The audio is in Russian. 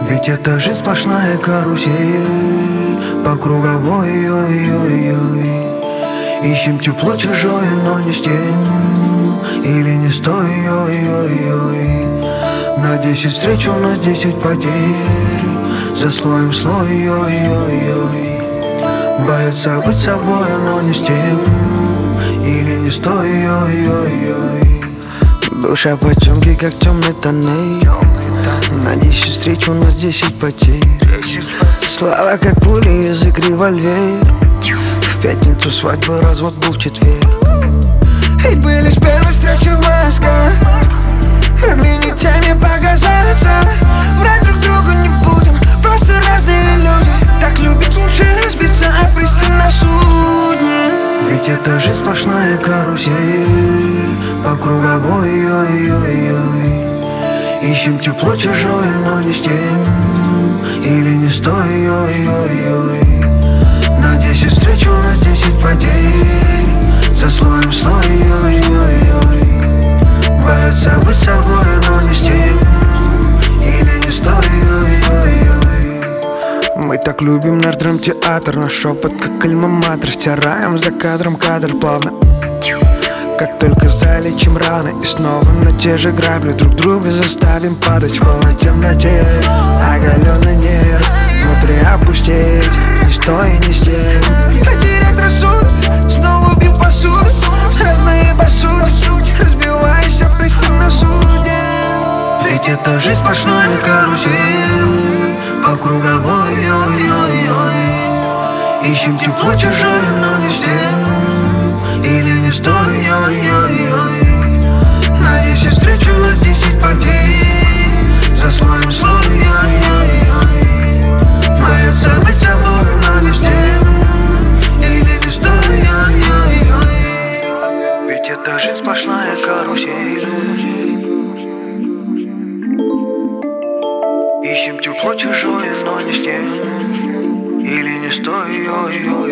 Ведь это жизнь сплошная карусель по круговой, ой-ой-ой. Ищем тепло чужое, но не с тем или не с той, ой-ой-ой. На 10 встреч у нас 10 потерь, за слоем слой, ой-ой-ой. Боятся быть собой, но не с тем или не с той, ой-ой-ой. Душа потемки, как темные тоннели. На 10 встреч у нас 10 потерь. Слова как пули, язык револьвер. В пятницу свадьба, развод был в четверг. Ведь были с первой встречи в Москве. Могли не теми показаться. Врать друг другу не будем, просто разные люди. Так любить лучше разбиться о пристань на судне. Ведь это жизнь сплошная карусель по круговой, ой-ой-ой. Ищем тепло чужое, но не с тем или не с той, ой-ой-ой. На 10 встреч у нас 10 потерь, за слоем слой, ой-ой-ой. Боятся быть собой, но не с тем или не с той, ой-ой-ой. Мы так любим наш драмтеатр, наш шепот как альма-матер. Стираем за кадром кадр плавно, как только залечим раны. И снова на те же грабли друг друга заставим падать в полной темноте. Оголенный нерв, внутри опустеть, не с той, не с тем. Потерять рассудок, снова убил посуду. Разные посуды, разбиваясь о пристань на суде. Ведь это жизнь сплошная карусель по круговой, ой-ой-ой. Ищем тепло чужое, но не с тем или не с той, ой-ой-ой. На 10 встреч у нас 10 потерь, за слоем слой, ой-ой-ой. Боятся быть собой, но не с тем или не с той, ой-ой-ой. Ведь это жизнь сплошная карусель. Ищем тепло чужое, но не с тем или не с той, ой-ой-ой.